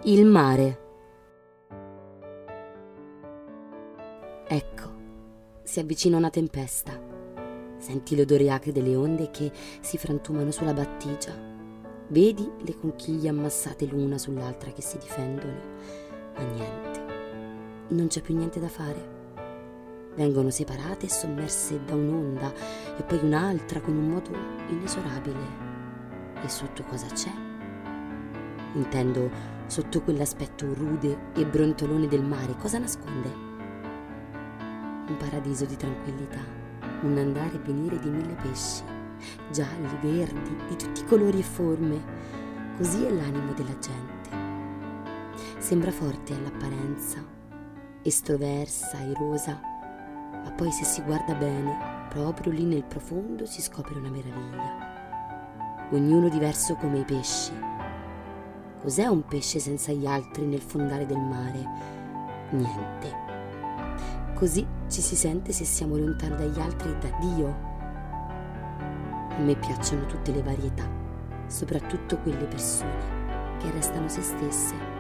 Il mare. Ecco, si avvicina una tempesta. Senti l'odore acre delle onde che si frantumano sulla battigia. Vedi le conchiglie ammassate l'una sull'altra che si difendono. Ma niente, non c'è più niente da fare. Vengono separate e sommerse da un'onda e poi un'altra con un moto inesorabile. E sotto cosa c'è? Intendo, sotto quell'aspetto rude e brontolone del mare, cosa nasconde? Un paradiso di tranquillità, un andare e venire di 1000 pesci, gialli, verdi, di tutti i colori e forme. Così è l'animo della gente. Sembra forte all'apparenza, estroversa, airosa, ma poi se si guarda bene, proprio lì nel profondo si scopre una meraviglia. Ognuno diverso come i pesci. Cos'è un pesce senza gli altri nel fondale del mare? Niente. Così ci si sente se siamo lontani dagli altri e da Dio. A me piacciono tutte le varietà, soprattutto quelle persone che restano se stesse.